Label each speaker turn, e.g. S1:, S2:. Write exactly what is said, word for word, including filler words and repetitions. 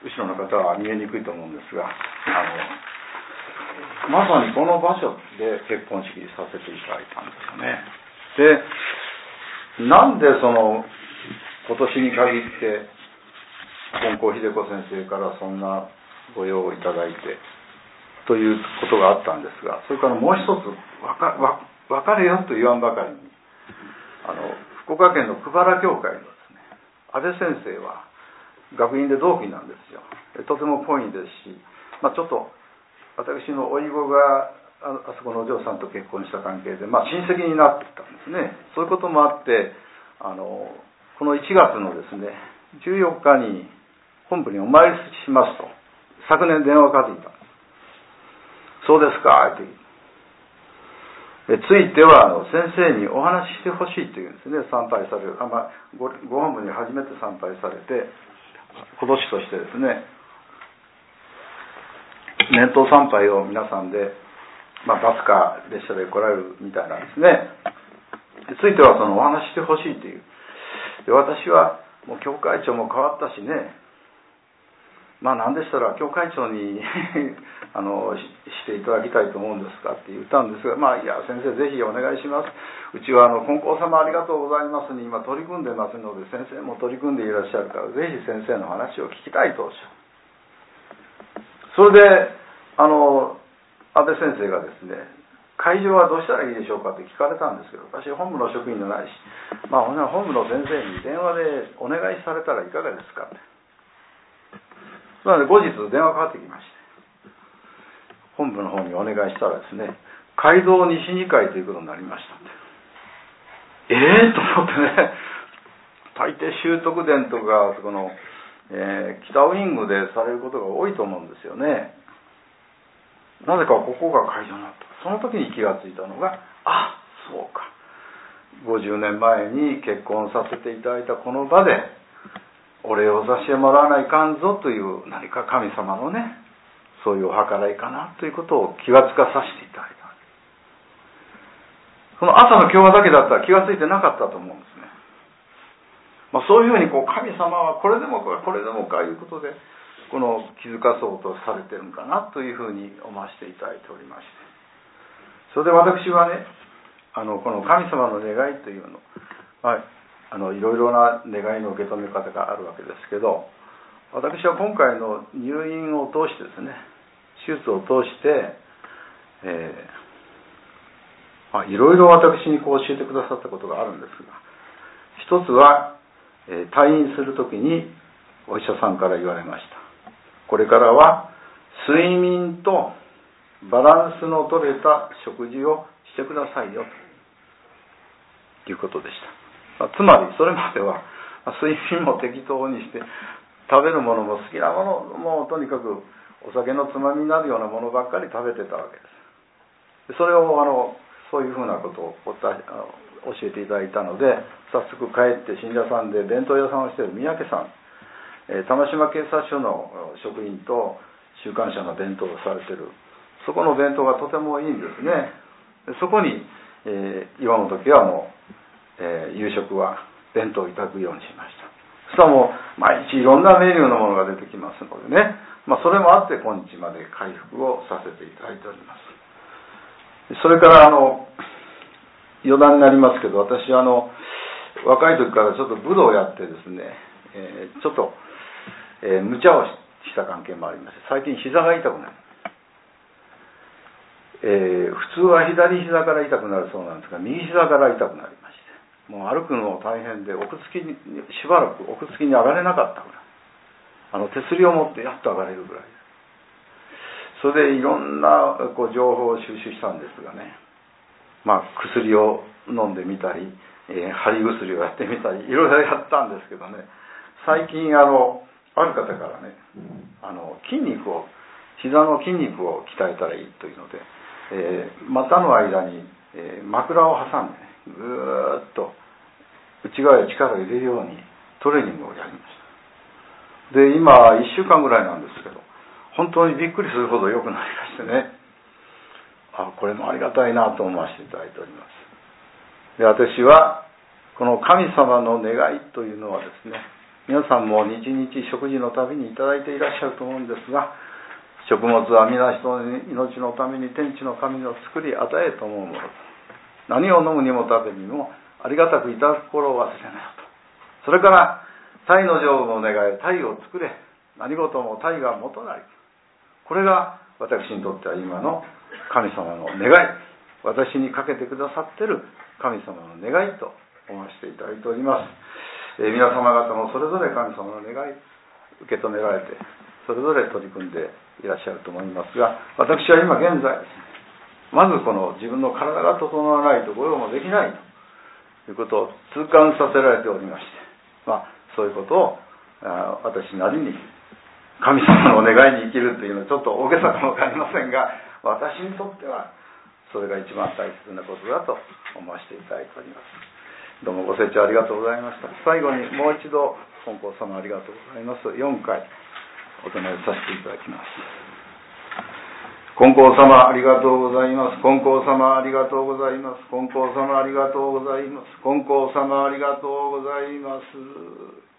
S1: 後ろの方は見えにくいと思うんですが、あのまさにこの場所で結婚式させていただいたんですよね。で、なんでその今年に限って金光秀子先生からそんなご用をいただいてということがあったんですが、それからもう一つわかわ別れよと言わんばかりに、あの福岡県の久原教会のですね、安倍先生は学院で同期なんですよ。とても懇意ですし、まあ、ちょっと私の甥子があそこのお嬢さんと結婚した関係で、まあ、親戚になってたんですね。そういうこともあって、あのこのいちがつのですねじゅうよっかに本部にお参りしますと昨年電話がかかっていた。そうですかってついてはあの先生にお話ししてほしいというんですね。参拝される、あ、まあ、ご, ご本部に初めて参拝されて、今年としてですね、年頭参拝を皆さんで、まあ、バスか列車で来られるみたいなんですね。ついてはそのお話ししてほしいという。で、私はもう教会長も変わったしね、まあ何でしたら教会長にあの し, していただきたいと思うんですかって言ったんですが、まあいや先生ぜひお願いします。うちはあの金光様ありがとうございますに今取り組んでますので、先生も取り組んでいらっしゃるからぜひ先生の話を聞きたいとおっしゃる。それであの安倍先生がですね、会場はどうしたらいいでしょうかって聞かれたんですけど、私本部の職員じゃないし、まあ本部の先生に電話でお願いされたらいかがですかって。なので後日電話かかってきまして、本部の方にお願いしたらですね、街道西にかいということになりましたんで、ええー、と思ってね、大抵修徳殿とかそこの、えー、北ウイングでされることが多いと思うんですよね。なぜかここが会場になった。その時に気がついたのが、あ、そうか、ごじゅうねんまえに結婚させていただいたこの場でお礼をさせてもらわないかんぞという何か神様のね、そういうお計らいかなということを気がつかさせていただいた。その朝の教話だけだったら気がついてなかったと思うんですね。まあ、そういうふうにこう神様はこれでもかこれでもかいうことでこの気づかそうとされてるのかなというふうに思わせていただいておりまして、それで私はね、あのこの神様の願いというの、まああのいろいろな願いの受け止め方があるわけですけど、私は今回の入院を通してですね、手術を通して、えーまあ、いろいろ私にこう教えてくださったことがあるんですが、一つは、えー、退院するときにお医者さんから言われました。これからは睡眠とバランスの取れた食事をしてくださいよということでした。つまりそれまでは睡眠も適当にして、食べるものも好きなものもとにかくお酒のつまみになるようなものばっかり食べてたわけです。それをあのそういうふうなことを教えていただいたので、早速帰って信者さんで弁当屋さんをしている三宅さん、玉島警察署の職員と週刊誌の弁当をされている、そこの弁当がとてもいいんですね。そこに、えー、今の時はもうえー、夕食は弁当をいただくようにしました。そしたらもう毎日いろんなメニューのものが出てきますのでね、まあ、それもあって今日まで回復をさせていただいております。それからあの余談になりますけど、私あの若い時からちょっと武道をやってですね、えー、ちょっと、えー、無茶をした関係もありまして、最近膝が痛くなる。えー、普通は左膝から痛くなるそうなんですが、右膝から痛くなりまして、もう歩くのも大変で、奥付きにしばらく奥付きに上がれなかったぐらい、あの手すりを持ってやっと上がれるぐらい。それでいろんなこう情報を収集したんですがね、まあ薬を飲んでみたり、えー、貼り薬をやってみたりいろいろやったんですけどね、最近あのある方からね、あの筋肉を膝の筋肉を鍛えたらいいというので、えー、股の間に、えー、枕を挟んでね、ぐーっと内側へ力を入れるようにトレーニングをやりました。で、今いっしゅうかんぐらいなんですけど、本当にびっくりするほど良くなりましてね、あ、これもありがたいなと思わせていただいております。で、私はこの神様の願いというのはですね、 皆さんも日々食事のたびにいただいていらっしゃると思うんですが、食物は皆人の命のために天地の神の作り与えと思うもの。何を飲むにも食べにもありがたくいただく心を忘れなよと。それから鯛の成分を願い、鯛を作れ。何事も鯛が元なり。これが私にとっては今の神様の願い。私にかけてくださっている神様の願いと思わせていただいております。えー、皆様方もそれぞれ神様の願い受け止められて、それぞれ取り組んでいらっしゃると思いますが、私は今現在まずこの自分の体が整わないと御用もできないということを痛感させられておりまして、まあ、そういうことをあ私なりに神様の願いに生きるというのはちょっと大げさかもわかりませんが、私にとってはそれが一番大切なことだと思わせていただいております。どうもご清聴ありがとうございました。最後にもう一度金光様ありがとうございます。よんかいお唱えさせていただきます。金光様ありがとうございます。金光様ありがとうございます。金光様ありがとうございます。金光様ありがとうございます。